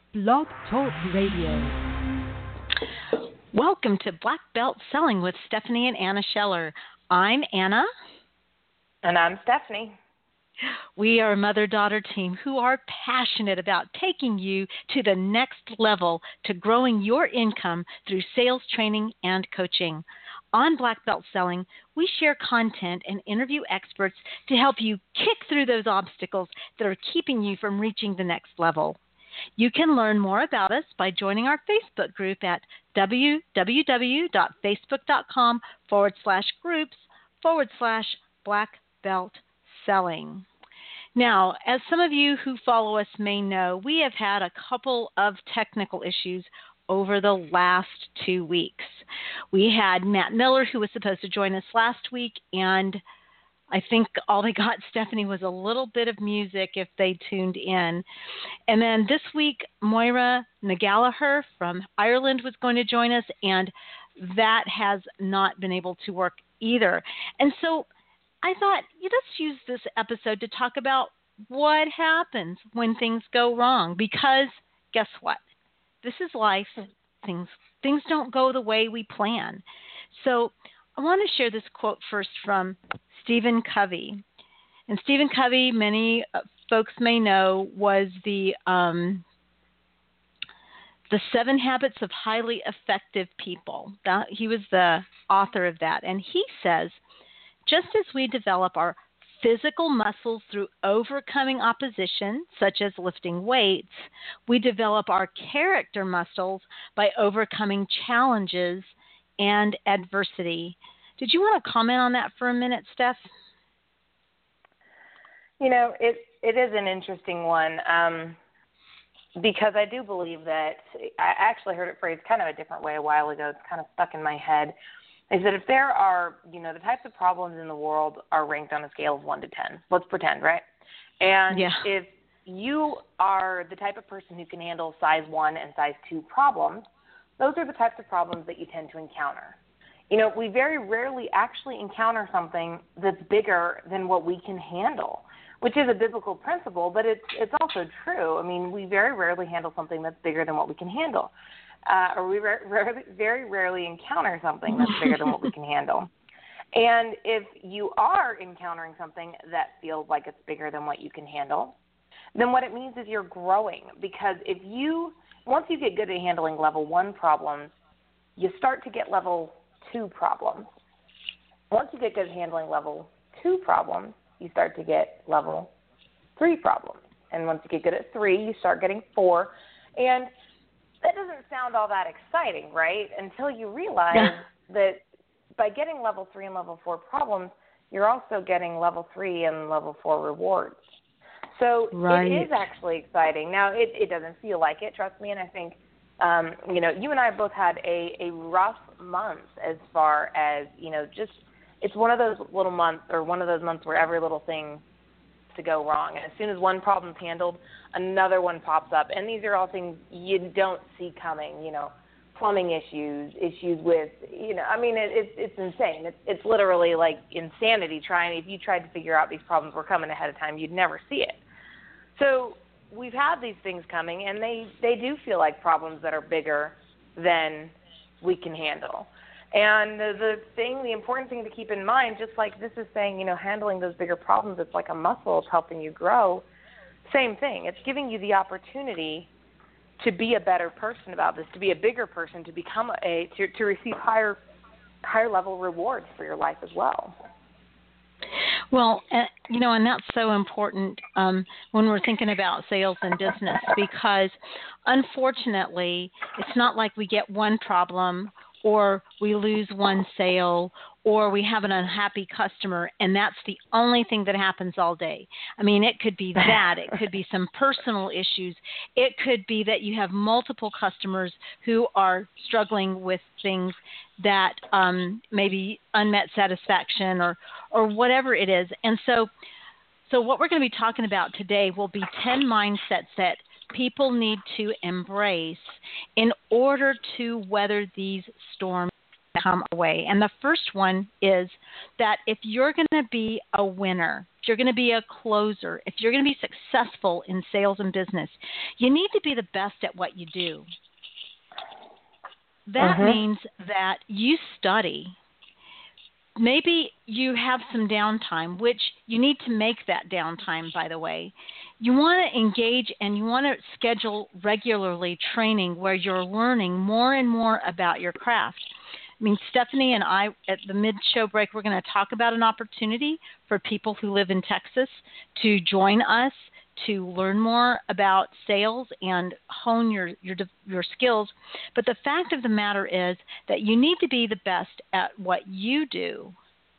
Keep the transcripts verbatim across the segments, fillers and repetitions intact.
Blog Talk Radio. Welcome to Black Belt Selling with Stephanie and Anna Scheller. I'm Anna. And I'm Stephanie. We are a mother-daughter team who are passionate about taking you to the next level to growing your income through sales training and coaching. On Black Belt Selling, we share content and interview experts to help you kick through those obstacles that are keeping you from reaching the next level. You can learn more about us by joining our Facebook group at www.facebook.com forward slash groups forward slash Black Belt Selling. Now, as some of you who follow us may know, we have had a couple of technical issues over the last two weeks. We had Matt Miller, who was supposed to join us last week, and I think all they got, Stephanie, was a little bit of music if they tuned in. And then this week, Moira Nagallagher from Ireland was going to join us, and that has not been able to work either. And so I thought, yeah, let's use this episode to talk about what happens when things go wrong. Because guess what? This is life. Things things don't go the way we plan. So I want to share this quote first from Stephen Covey. And Stephen Covey, many folks may know, was the um, the Seven Habits of Highly Effective People. That, he was the author of that. And he says, just as we develop our physical muscles through overcoming opposition, such as lifting weights, we develop our character muscles by overcoming challenges and adversity. Did you want to comment on that for a minute, Steph? You know, it it is an interesting one um, because I do believe that I actually heard it phrased kind of a different way a while ago. It's kind of stuck in my head. Is that if there are, you know, the types of problems in the world are ranked on a scale of one to ten. Let's pretend, right? And yeah. if you are the type of person who can handle size one and size two problems, those are the types of problems that you tend to encounter. You know, we very rarely actually encounter something that's bigger than what we can handle, which is a biblical principle, but it's it's also true. I mean, we very rarely handle something that's bigger than what we can handle. Uh, or we ra- rarely, very rarely encounter something that's bigger than what we can handle. And if you are encountering something that feels like it's bigger than what you can handle, then what it means is you're growing. Because if you, once you get good at handling level one problems, you start to get level two problems. Once you get good at handling level two problems, you start to get level three problems. And once you get good at three, you start getting four. And that doesn't sound all that exciting, right? Until you realize yeah. that by getting level three and level four problems, you're also getting level three and level four rewards. So right. it is actually exciting. Now, it, it doesn't feel like it, trust me, and I think, um, you know, you and I both had a, a rough month as far as, you know, just it's one of those little months or one of those months where every little thing to go wrong. And as soon as one problem's handled, another one pops up. And these are all things you don't see coming, you know, plumbing issues, issues with, you know, I mean, it, it's it's insane. It's, it's literally like insanity trying, if you tried to figure out these problems were coming ahead of time, you'd never see it. So we've had these things coming, and they, they do feel like problems that are bigger than we can handle. And the, the thing, the important thing to keep in mind, just like this is saying, you know, handling those bigger problems, it's like a muscle, it's helping you grow. Same thing. It's giving you the opportunity to be a better person about this, to be a bigger person, to become a, to, to receive higher, higher level rewards for your life as well. Well, uh, you know, and that's so important um, when we're thinking about sales and business, because unfortunately, it's not like we get one problem or we lose one sale, or we have an unhappy customer, and that's the only thing that happens all day. I mean, it could be that. It could be some personal issues. It could be that you have multiple customers who are struggling with things that um, maybe unmet satisfaction or, or whatever it is. And so, so what we're going to be talking about today will be ten mindsets that people need to embrace in order to weather these storms that come away. And the first one is that if you're going to be a winner, you're going to be a closer, if you're going to be successful in sales and business, you need to be the best at what you do. That Mm-hmm. means that you study. Maybe you have some downtime, which you need to make that downtime, by the way. You want to engage and you want to schedule regularly training where you're learning more and more about your craft. I mean, Stephanie and I, at the mid-show break, we're going to talk about an opportunity for people who live in Texas to join us to learn more about sales and hone your, your your skills. But the fact of the matter is that you need to be the best at what you do.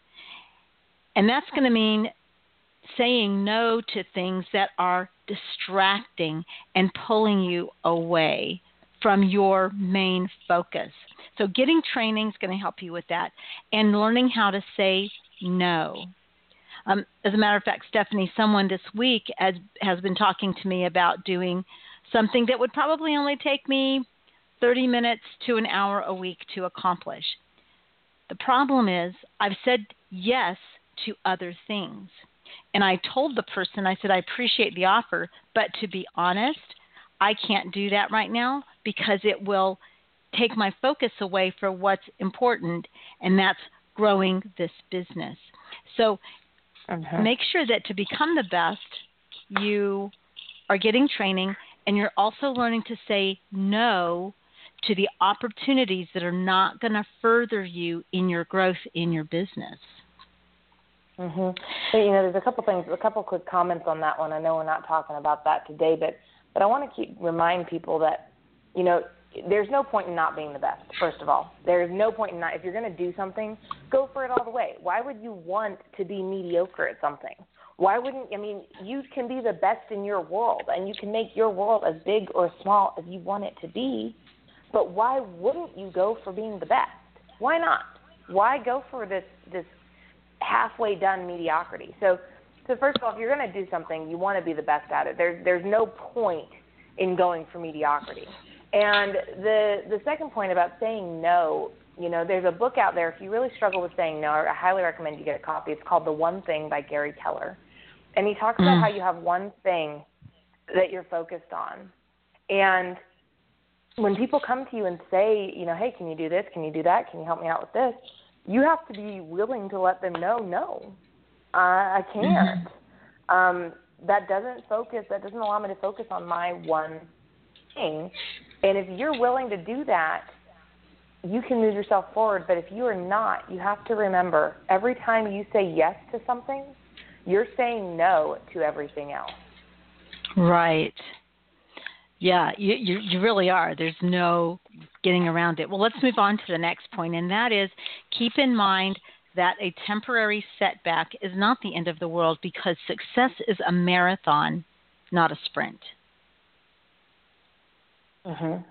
And that's going to mean saying no to things that are distracting and pulling you away from your main focus. So getting training is going to help you with that, and learning how to say no. Um, as a matter of fact, Stephanie, someone this week has, has been talking to me about doing something that would probably only take me thirty minutes to an hour a week to accomplish. The problem is I've said yes to other things. And I told the person, I said, I appreciate the offer, but to be honest, I can't do that right now because it will take my focus away from what's important, and that's growing this business. So Mm-hmm. make sure that to become the best, you are getting training, and you're also learning to say no to the opportunities that are not going to further you in your growth in your business. Mm-hmm. So, you know, there's a couple things, a couple quick comments on that one. I know we're not talking about that today, but, but I want to keep remind people that, you know, there's no point in not being the best, first of all. There's no point in not, if you're going to do something, go for it all the way. Why would you want to be mediocre at something? Why wouldn't, I mean, you can be the best in your world, and you can make your world as big or small as you want it to be, but why wouldn't you go for being the best? Why not? Why go for this, this halfway done mediocrity? So, so first of all, if you're going to do something, you want to be the best at it. There's, there's no point in going for mediocrity. And the the second point about saying no, you know, there's a book out there. If you really struggle with saying no, I highly recommend you get a copy. It's called The One Thing by Gary Keller. And he talks about Mm. how you have one thing that you're focused on. And when people come to you and say, you know, hey, can you do this? Can you do that? Can you help me out with this? You have to be willing to let them know, no, uh, I can't. Mm-hmm. Um, that doesn't focus, that doesn't allow me to focus on my one thing. And if you're willing to do that, you can move yourself forward. But if you are not, you have to remember, every time you say yes to something, you're saying no to everything else. Right. Yeah, you, you, you really are. There's no getting around it. Well, let's move on to the next point, and that is keep in mind that a temporary setback is not the end of the world, because success is a marathon, not a sprint. Mm-hmm.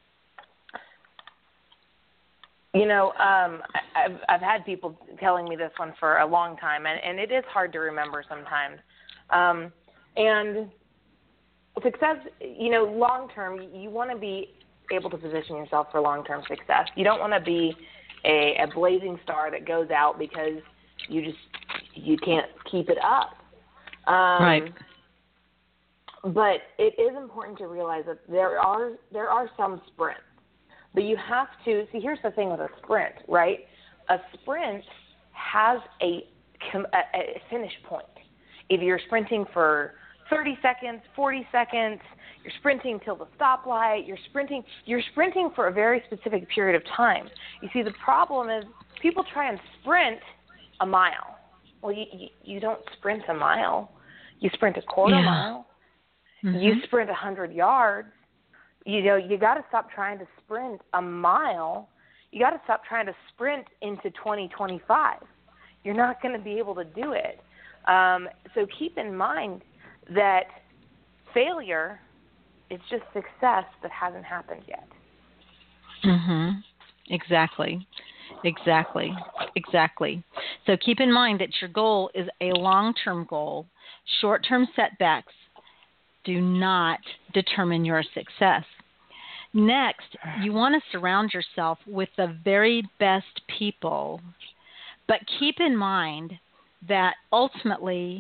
You know, um, I've, I've had people telling me this one for a long time, and, and it is hard to remember sometimes. Um, and success, you know, long-term, you want to be able to position yourself for long-term success. You don't want to be a, a blazing star that goes out because you just, you can't keep it up. Um, right. But it is important to realize that there are there are some sprints. But you have to, see, here's the thing with a sprint, right? A sprint has a, a, a finish point. If you're sprinting for thirty seconds, forty seconds, you're sprinting till the stoplight, you're sprinting, you're sprinting for a very specific period of time. You see, the problem is people try and sprint a mile. Well, you, you, you don't sprint a mile. You sprint a quarter yeah. mile. Mm-hmm. You sprint one hundred yards. You know, you got to stop trying to sprint a mile. You got to stop trying to sprint into twenty twenty-five. You're not going to be able to do it. Um, so keep in mind that failure is just success that hasn't happened yet. Mhm. Exactly. Exactly. Exactly. So keep in mind that your goal is a long-term goal. Short-term setbacks do not determine your success. Next, you want to surround yourself with the very best people, but keep in mind that ultimately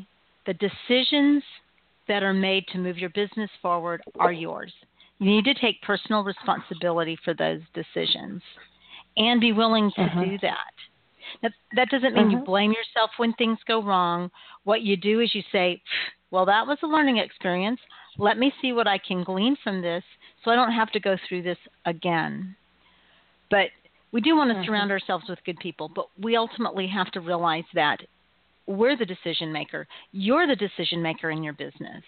The decisions that are made to move your business forward are yours. You need to take personal responsibility for those decisions and be willing to uh-huh. do that. That, that doesn't mean uh-huh. you blame yourself when things go wrong. What you do is you say, well, that was a learning experience. Let me see what I can glean from this so I don't have to go through this again. But we do want to uh-huh. surround ourselves with good people, but we ultimately have to realize that we're the decision maker. You're the decision maker in your business.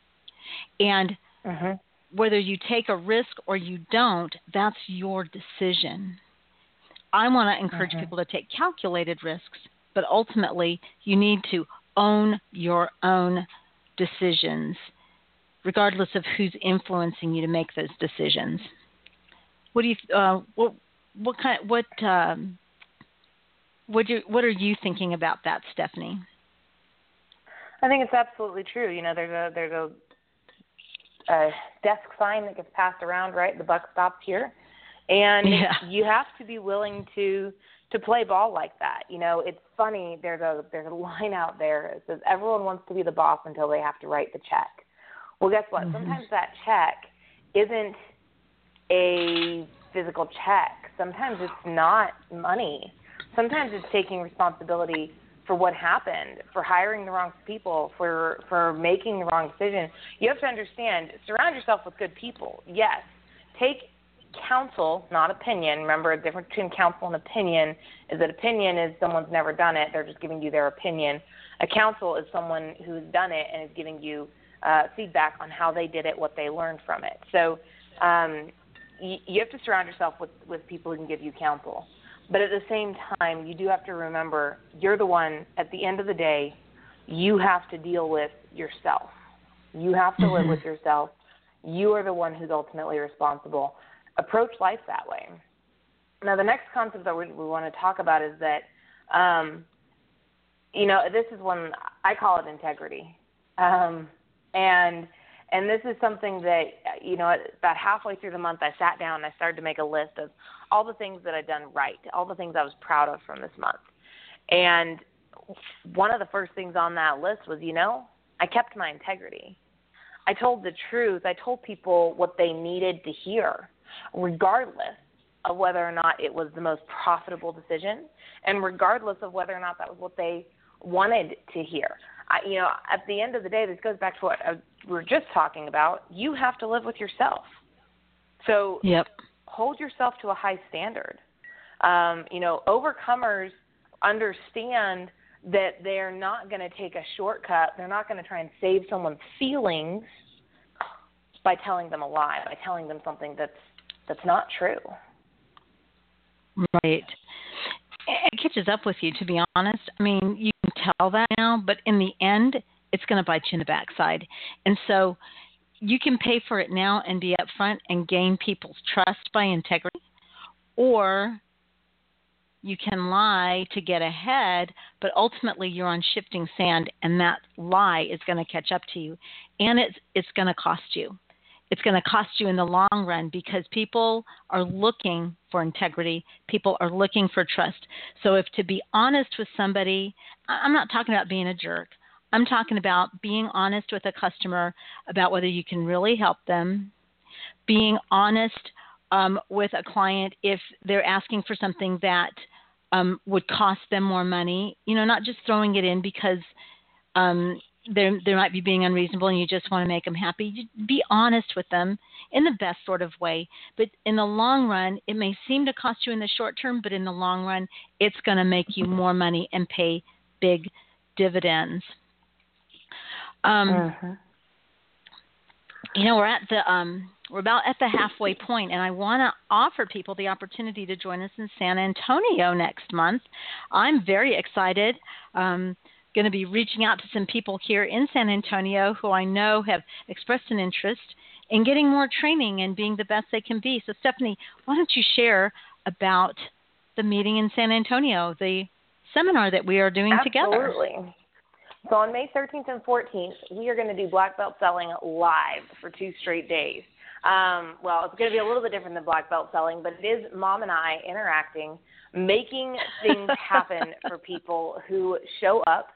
And uh-huh. whether you take a risk or you don't, that's your decision. I want to encourage uh-huh. people to take calculated risks, but ultimately you need to own your own decisions, regardless of who's influencing you to make those decisions. What do you? Uh, what? What kind? What? Um, what do? What are you thinking about that, Stephanie? I think it's absolutely true. You know, there's a there's a, a desk sign that gets passed around, right? The buck stops here, and yeah. you have to be willing to to play ball like that. You know, it's funny. There's a there's a line out there that says everyone wants to be the boss until they have to write the check. Well, guess what? Mm-hmm. Sometimes that check isn't a physical check. Sometimes it's not money. Sometimes it's taking responsibility for what happened, for hiring the wrong people, for for making the wrong decision. You have to understand, surround yourself with good people. Yes, take counsel, not opinion. Remember, the difference between counsel and opinion is that opinion is someone's never done it. They're just giving you their opinion. A counsel is someone who's done it and is giving you uh, feedback on how they did it, what they learned from it. So um, you, you have to surround yourself with, with people who can give you counsel. But at the same time, you do have to remember you're the one, at the end of the day, you have to deal with yourself. You have to live with yourself. You are the one who's ultimately responsible. Approach life that way. Now, the next concept that we, we want to talk about is that, um, you know, this is one, I call it integrity. Um, and and this is something that, you know, about halfway through the month, I sat down and I started to make a list of all the things that I'd done right, all the things I was proud of from this month. And one of the first things on that list was, you know, I kept my integrity. I told the truth. I told people what they needed to hear, regardless of whether or not it was the most profitable decision and regardless of whether or not that was what they wanted to hear. I, you know, at the end of the day, this goes back to what I, we were just talking about. You have to live with yourself. So yep. hold yourself to a high standard. Um, you know, overcomers understand that they're not going to take a shortcut. They're not going to try and save someone's feelings by telling them a lie, by telling them something that's that's not true. Right. It catches up with you, to be honest. I mean, you can tell that now, but in the end, it's going to bite you in the backside. And so you can pay for it now and be upfront and gain people's trust by integrity, or you can lie to get ahead, but ultimately you're on shifting sand, and that lie is going to catch up to you, and it's it's going to cost you. It's going to cost you in the long run because people are looking for integrity. People are looking for trust. So if to be honest with somebody, I'm not talking about being a jerk. I'm talking about being honest with a customer about whether you can really help them, being honest um, with a client if they're asking for something that um, would cost them more money, you know, not just throwing it in because um, They they might be being unreasonable and you just want to make them happy. Be honest with them in the best sort of way. But in the long run, it may seem to cost you in the short term, but in the long run, it's going to make you more money and pay big dividends. Um, uh-huh. You know, we're at the um, we're about at the halfway point, and I want to offer people the opportunity to join us in San Antonio next month. I'm very excited. Um, going to be reaching out to some people here in San Antonio who I know have expressed an interest in getting more training and being the best they can be. So, Stephanie, why don't you share about the meeting in San Antonio, the seminar that we are doing Absolutely. together? Absolutely. So on May thirteenth and fourteenth, we are going to do Black Belt Selling live for two straight days. Um, well, it's going to be a little bit different than Black Belt Selling, but it is Mom and I interacting, making things happen for people who show up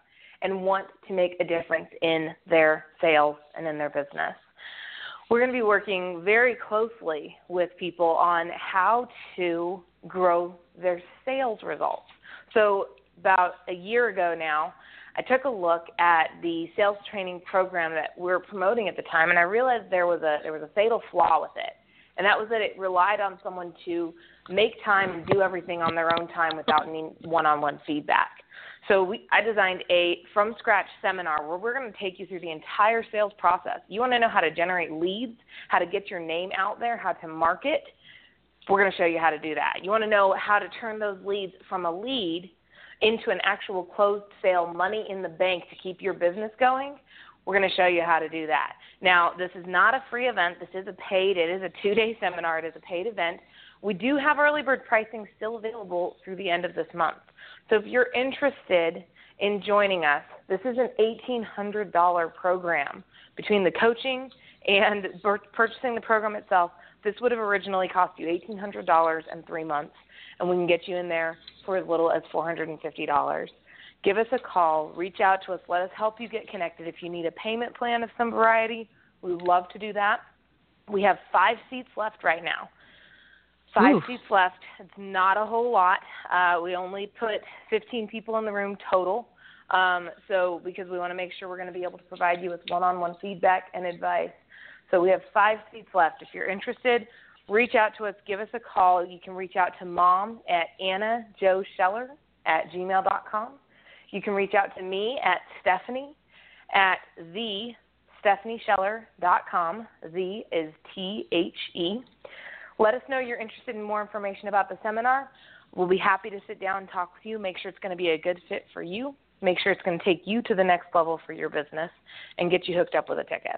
and want to make a difference in their sales and in their business. We're going to be working very closely with people on how to grow their sales results. So about a year ago now, I took a look at the sales training program that we were promoting at the time, and I realized there was a there was a fatal flaw with it, and that was that it relied on someone to make time and do everything on their own time without any one-on-one feedback. So we, I designed a from-scratch seminar where we're going to take you through the entire sales process. You want to know how to generate leads, how to get your name out there, how to market? We're going to show you how to do that. You want to know how to turn those leads from a lead into an actual closed sale, money in the bank to keep your business going? We're going to show you how to do that. Now, this is not a free event. This is a paid, it is a two-day seminar. It is a paid event. We do have early bird pricing still available through the end of this month. So if you're interested in joining us, this is an eighteen hundred dollars program. Between the coaching and purchasing the program itself, this would have originally cost you eighteen hundred dollars and three months, and we can get you in there for as little as four hundred fifty dollars. Give us a call. Reach out to us. Let us help you get connected. If you need a payment plan of some variety, we would love to do that. We have five seats left right now. Five Ooh. seats left. It's not a whole lot. Uh, we only put fifteen people in the room total. Um, so because we want to make sure we're going to be able to provide you with one-on-one feedback and advice. So we have five seats left. If you're interested, reach out to us. Give us a call. You can reach out to mom at Anna Jo Scheller at gmail dot com. You can reach out to me at Stephanie at the stephanie scheller dot com. The is T H E. Let us know you're interested in more information about the seminar. We'll be happy to sit down and talk with you, make sure it's going to be a good fit for you, make sure it's going to take you to the next level for your business, and get you hooked up with a ticket.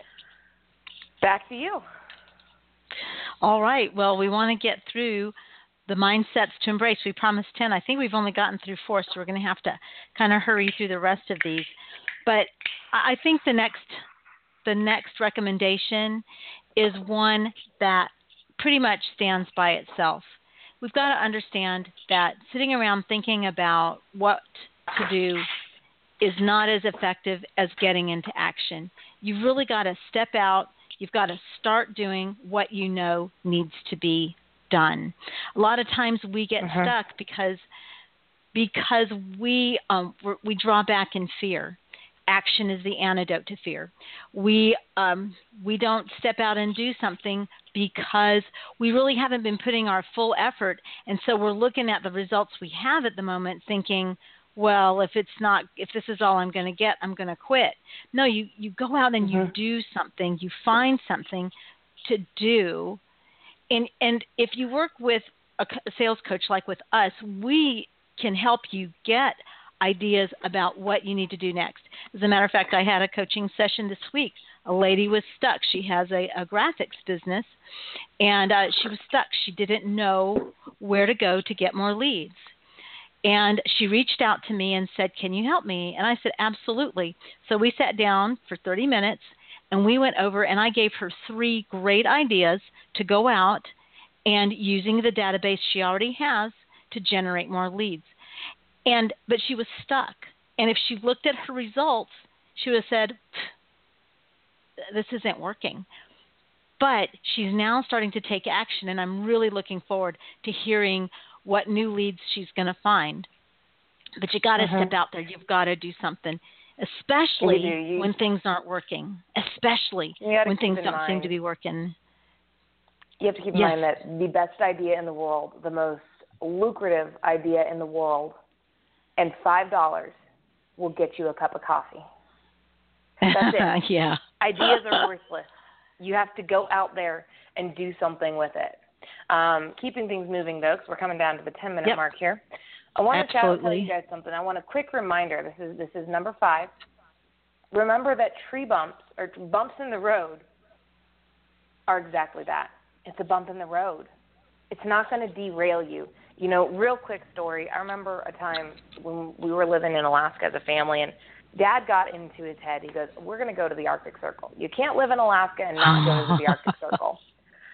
Back to you. All right. Well, we want to get through the mindsets to embrace. We promised ten. I think we've only gotten through four, so we're going to have to kind of hurry through the rest of these. But I think the next the next recommendation is one that pretty much stands by itself. We've got to understand that sitting around thinking about what to do is not as effective as getting into action. You've really got to step out. You've got to start doing what you know needs to be done. A lot of times we get uh-huh. stuck because because we um, we draw back in fear. Action is the antidote to fear. We um, we don't step out and do something because we really haven't been putting our full effort, and so we're looking at the results we have at the moment, thinking, well, if it's not, if this is all I'm going to get, I'm going to quit. No, you you go out and mm-hmm. you do something. You find something to do, and and if you work with a sales coach like with us, we can help you get ideas about what you need to do next. As a matter of fact, I had a coaching session this week. A lady was stuck. She has a, a graphics business, and uh, she was stuck. She didn't know where to go to get more leads. And she reached out to me and said, can you help me? And I said, absolutely. So we sat down for thirty minutes, and we went over, and I gave her three great ideas to go out and using the database she already has to generate more leads. And but she was stuck. And if she looked at her results, she would have said, this isn't working. But she's now starting to take action, and I'm really looking forward to hearing what new leads she's going to find. But you got to uh-huh. step out there. You've got to do something, especially you you, when things aren't working, especially when things don't mind. seem to be working. You have to keep in yes. mind that the best idea in the world, the most lucrative idea in the world, and five dollars will get you a cup of coffee. That's it. yeah. Ideas are worthless. You have to go out there and do something with it. Um, keeping things moving, though, because we're coming down to the ten-minute yep. mark here. I want to tell you guys something. I want a quick reminder. This is this is number five. Remember that tree bumps or bumps in the road are exactly that. It's a bump in the road. It's not going to derail you. You know, real quick story. I remember a time when we were living in Alaska as a family, and Dad got into his head. He goes, we're going to go to the Arctic Circle. You can't live in Alaska and not go to the Arctic Circle. And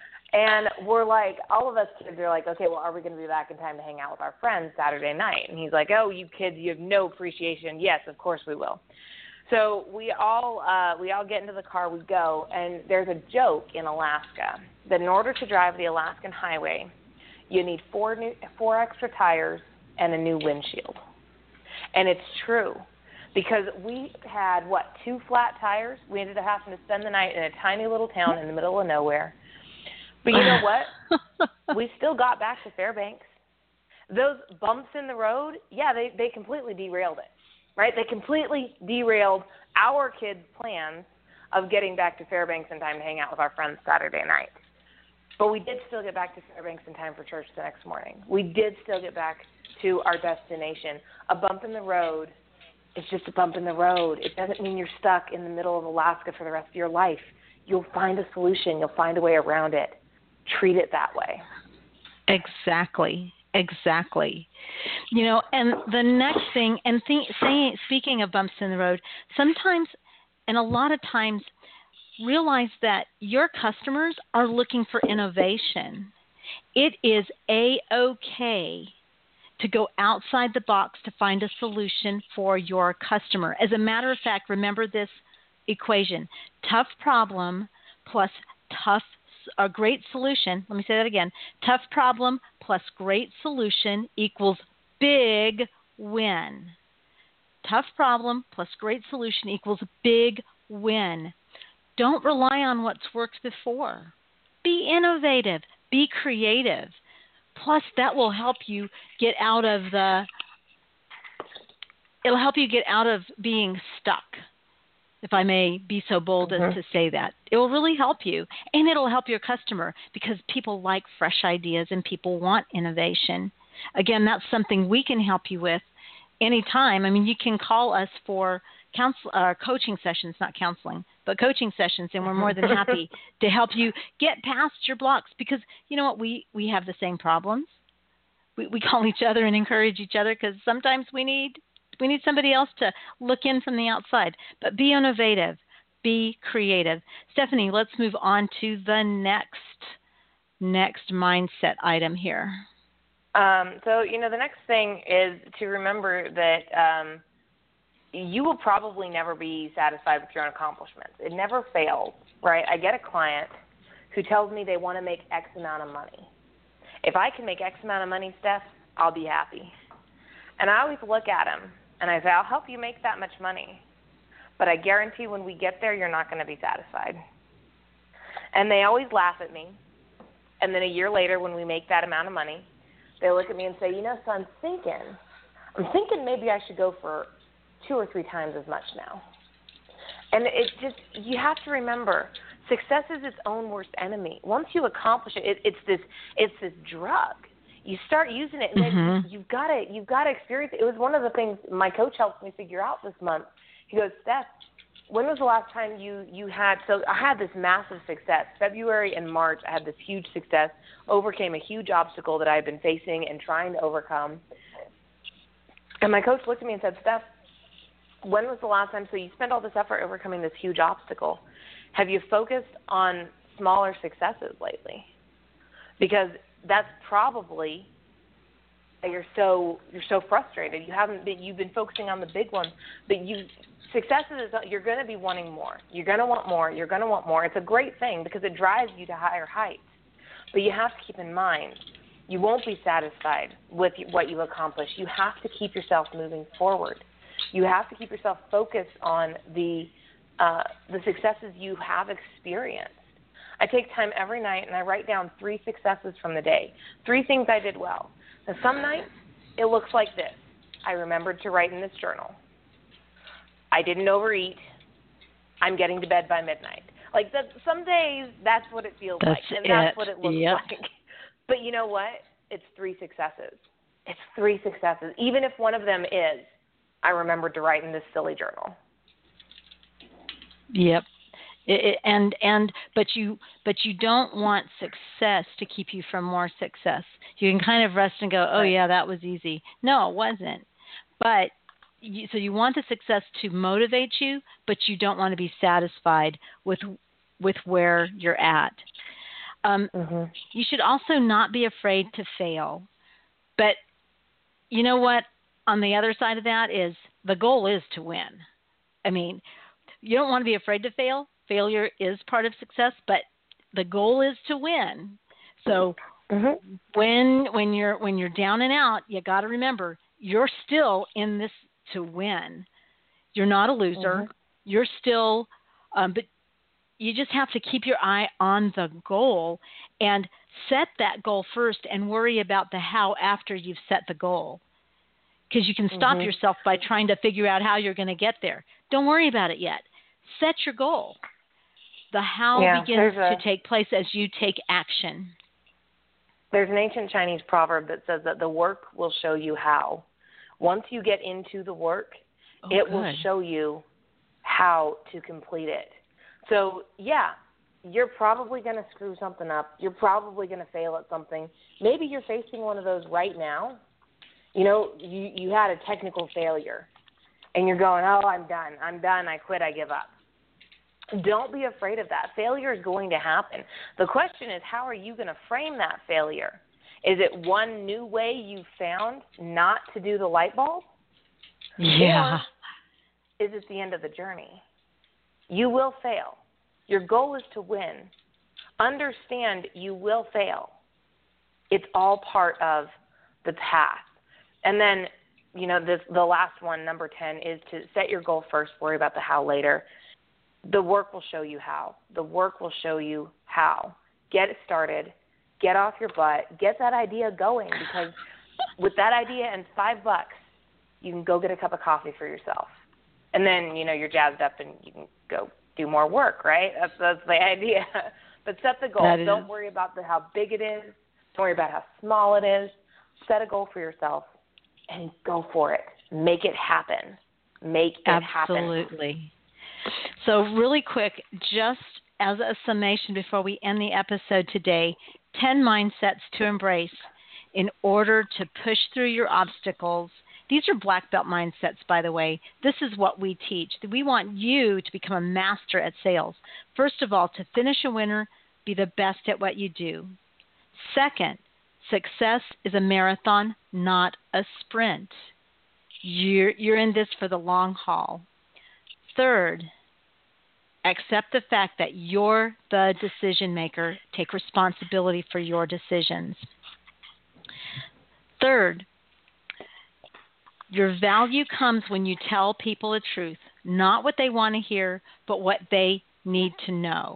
And we're like, all of us kids are like, okay, well, are we going to be back in time to hang out with our friends Saturday night? And he's like, oh, you kids, you have no appreciation. Yes, of course we will. So we all uh, we all get into the car, we go, and there's a joke in Alaska that in order to drive the Alaskan highway, you need four new, four extra tires and a new windshield. And it's true. Because we had, what, two flat tires? We ended up having to spend the night in a tiny little town in the middle of nowhere. But you know what? We still got back to Fairbanks. Those bumps in the road, yeah, they, they completely derailed it, right? They completely derailed our kids' plans of getting back to Fairbanks in time to hang out with our friends Saturday night. But we did still get back to Fairbanks in time for church the next morning. We did still get back to our destination. A bump in the road, it's just a bump in the road. It doesn't mean you're stuck in the middle of Alaska for the rest of your life. You'll find a solution. You'll find a way around it. Treat it that way. Exactly. Exactly. You know, and the next thing, and th- saying, speaking of bumps in the road, sometimes, and a lot of times, realize that your customers are looking for innovation. It is A-okay to go outside the box to find a solution for your customer. As a matter of fact, remember this equation. Tough problem plus tough, a great solution. Let me say that again. Tough problem plus great solution equals big win. Tough problem plus great solution equals big win. Don't rely on what's worked before. Be innovative. Be creative. Plus, that will help you get out of the, it'll help you get out of being stuck, if I may be so bold mm-hmm. as to say that. It will really help you, and it'll help your customer because people like fresh ideas and people want innovation. Again, that's something we can help you with anytime. I mean, you can call us for counsel, uh, coaching sessions, not counseling, but coaching sessions, and we're more than happy to help you get past your blocks because, you know what, we, we have the same problems. We, we call each other and encourage each other because sometimes we need we need somebody else to look in from the outside. But be innovative. Be creative. Stephanie, let's move on to the next next mindset item here. Um, so, you know, the next thing is to remember that um, you will probably never be satisfied with your own accomplishments. It never fails, right? I get a client who tells me they want to make X amount of money. If I can make X amount of money, Steph, I'll be happy. And I always look at them and I say, I'll help you make that much money. But I guarantee when we get there, you're not going to be satisfied. And they always laugh at me. And then a year later, when we make that amount of money, they look at me and say, you know, so I'm thinking, I'm thinking maybe I should go for two or three times as much now. And it just, you have to remember, success is its own worst enemy. Once you accomplish it, it it's this, it's this drug. You start using it, and mm-hmm. then you've got to, you've got to experience it. It was one of the things my coach helped me figure out this month. He goes, Steph, when was the last time you, you had, so I had this massive success. February and March, I had this huge success, overcame a huge obstacle that I had been facing and trying to overcome. And my coach looked at me and said, Steph, when was the last time, so you spent all this effort overcoming this huge obstacle. Have you focused on smaller successes lately? Because that's probably you're so you're so frustrated. You haven't been, you've been focusing on the big ones, but you successes is you're going to be wanting more. You're going to want more. You're going to want more. It's a great thing because it drives you to higher heights. But you have to keep in mind you won't be satisfied with what you accomplish. You have to keep yourself moving forward. You have to keep yourself focused on the uh, the successes you have experienced. I take time every night and I write down three successes from the day, three things I did well. Now, some nights it looks like this. I remembered to write in this journal. I didn't overeat. I'm getting to bed by midnight. Like that, some days that's what it feels that's like, and it. that's what it looks yep. like. But you know what? It's three successes. It's three successes. Even if one of them is, I remembered to write in this silly journal. Yep. It, it, and and but you but you don't want success to keep you from more success. You can kind of rest and go, oh right. yeah, that was easy. No, it wasn't. But you, so you want the success to motivate you, but you don't want to be satisfied with with where you're at. Um, Mhm. you should also not be afraid to fail. But you know what? On the other side of that is the goal is to win. I mean, you don't want to be afraid to fail. Failure is part of success, but the goal is to win. So Mhm. when when you're when you're down and out, you got to remember you're still in this to win. You're not a loser. Mhm. You're still, um, but you just have to keep your eye on the goal and set that goal first and worry about the how after you've set the goal. Because you can stop Mhm. yourself by trying to figure out how you're going to get there. Don't worry about it yet. Set your goal. The how Yeah, begins there's a- to take place as you take action. There's an ancient Chinese proverb that says that the work will show you how. Once you get into the work, Oh, it good. will show you how to complete it. So, yeah, you're probably going to screw something up. You're probably going to fail at something. Maybe you're facing one of those right now. You know, you, you had a technical failure, and you're going, oh, I'm done. I'm done. I quit. I give up. Don't be afraid of that. Failure is going to happen. The question is, how are you going to frame that failure? Is it one new way you found not to do the light bulb? Yeah. Or is it the end of the journey? You will fail. Your goal is to win. Understand you will fail. It's all part of the path. And then, you know, this, the last one, number ten, is to set your goal first, worry about the how later. The work will show you how. The work will show you how. Get it started. Get off your butt. Get that idea going, because with that idea and five bucks, you can go get a cup of coffee for yourself. And then, you know, you're jazzed up and you can go do more work, right? That's, that's the idea. But set the goal. That Don't is. worry about the, how big it is. Don't worry about how small it is. Set a goal for yourself and go for it. Make it happen. Make it happen. Absolutely. So really quick, just as a summation before we end the episode today, ten mindsets to embrace in order to push through your obstacles. These are black belt mindsets, by the way. This is what we teach. We want you to become a master at sales. First of all, to finish a winner, be the best at what you do. Second, success is a marathon, not a sprint. You're, you're in this for the long haul. Third, accept the fact that you're the decision maker. Take responsibility for your decisions. Third, your value comes when you tell people the truth, not what they want to hear, but what they need to know.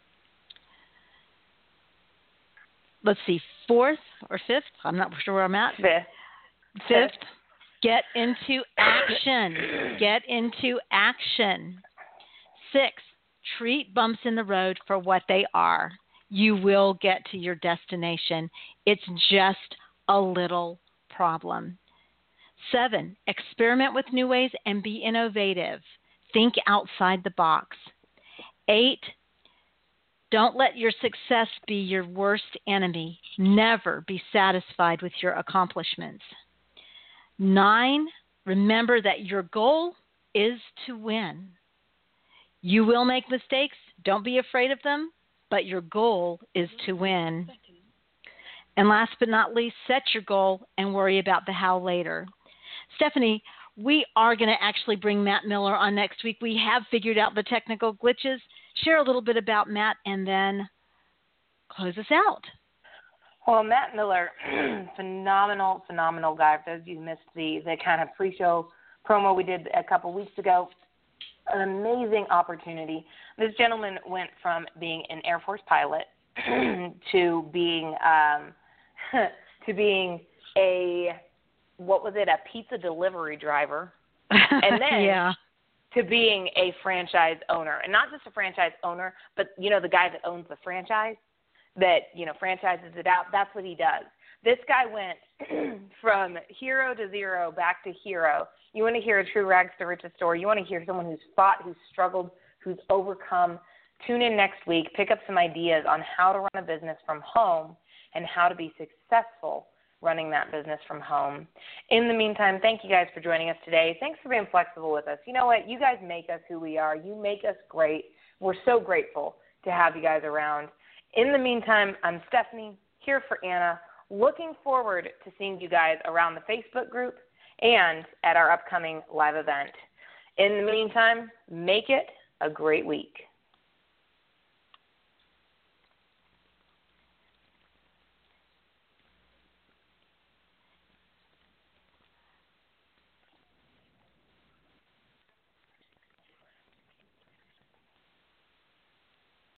Let's see, fourth or fifth? I'm not sure where I'm at. Fifth. Fifth, get into action. Get into action. Six, treat bumps in the road for what they are. You will get to your destination. It's just a little problem. Seven, experiment with new ways and be innovative. Think outside the box. Eight, don't let your success be your worst enemy. Never be satisfied with your accomplishments. Nine, remember that your goal is to win. You will make mistakes. Don't be afraid of them, but your goal is to win. And last but not least, set your goal and worry about the how later. Stephanie, we are going to actually bring Matt Miller on next week. We have figured out the technical glitches. Share a little bit about Matt and then close us out. Well, Matt Miller, phenomenal, phenomenal guy. For those of you who missed the, the kind of pre-show promo we did a couple weeks ago, an amazing opportunity. This gentleman went from being an Air Force pilot to being um, to being a, what was it, a pizza delivery driver, and then yeah. to being a franchise owner. And not just a franchise owner, but, you know, the guy that owns the franchise that, you know, franchises it out. That's what he does. This guy went from hero to zero, back to hero. You want to hear a true rags to riches story. You want to hear someone who's fought, who's struggled, who's overcome. Tune in next week. Pick up some ideas on how to run a business from home and how to be successful running that business from home. In the meantime, thank you guys for joining us today. Thanks for being flexible with us. You know what? You guys make us who we are. You make us great. We're so grateful to have you guys around. In the meantime, I'm Stephanie, here for Anna, looking forward to seeing you guys around the Facebook group and at our upcoming live event. In the meantime, make it a great week.